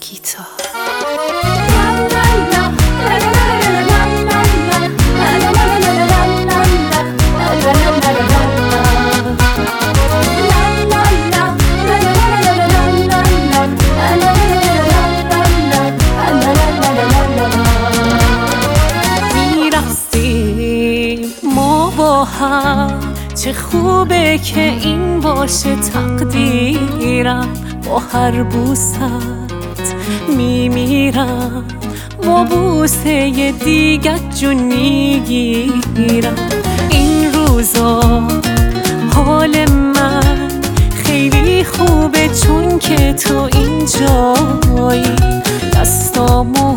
گیتار. میرفتیم ما با هم، چه خوبه که این باشه تقدیرم. با هر بوست میمیرم، با بوسه دیگت جون میگیرم. این روزا حال من خیلی خوبه چون که تو اینجایی، دستامو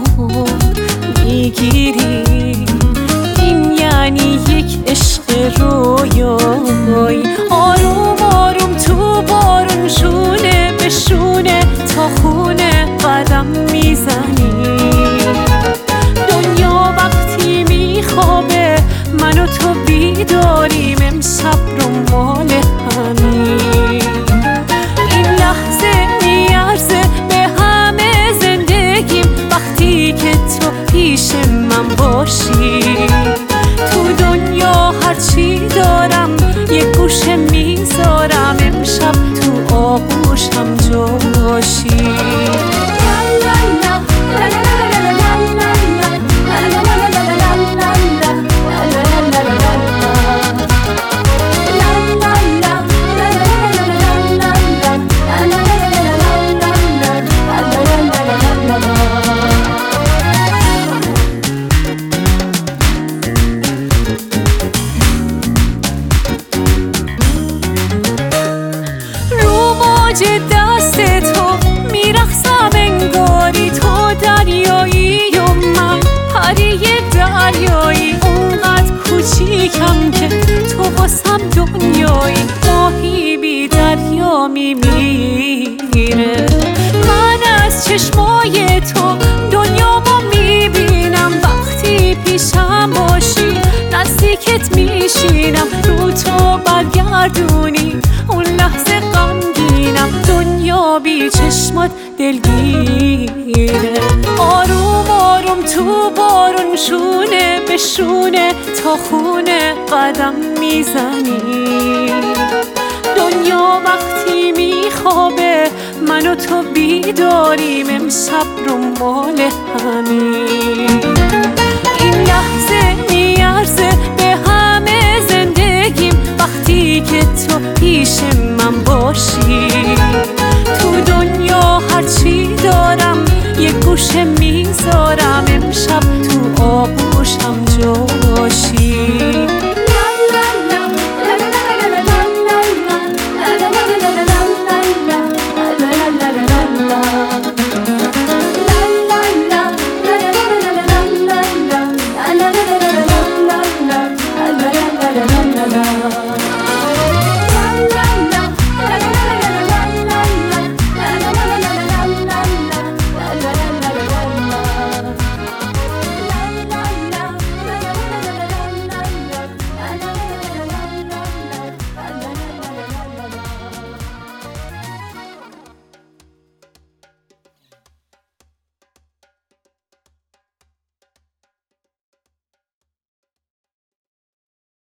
میگیری. این یعنی یک عشق رویایی. آروم آروم تو بارون شونه به شونه تا خونه قدم میزنی. دنیا وقتی میخوابه من و تو بیداریم، امشب رو مال همین. این لحظه میارزه به همه زندگیم وقتی که تو پیش من باشی. تو دنیا هرچی دارم یه گوشه میذارم، امشب تو آغوشم جاشی. دست تو میرقصم انگاری تو دریایی و من پری دریایی. اونقدر کوچیکم که تو واسم دنیایی. ماهی بی دریا میمیره، من از چشمای تو دنیامو میبینم. وقتی پیشم باشی نزدیکت میشینم، رو تو برگردونی اون لحظه غمگینم. دنیا بی چشمات دلگیره. آروم آروم تو بارون شونه به شونه تا خونه قدم میزنی. دنیا وقتی میخوابه من و تو بیداریم، امشب رو مال همین. این لحظه میارزه به همه زندگیم وقتی که تو پیش من باشی.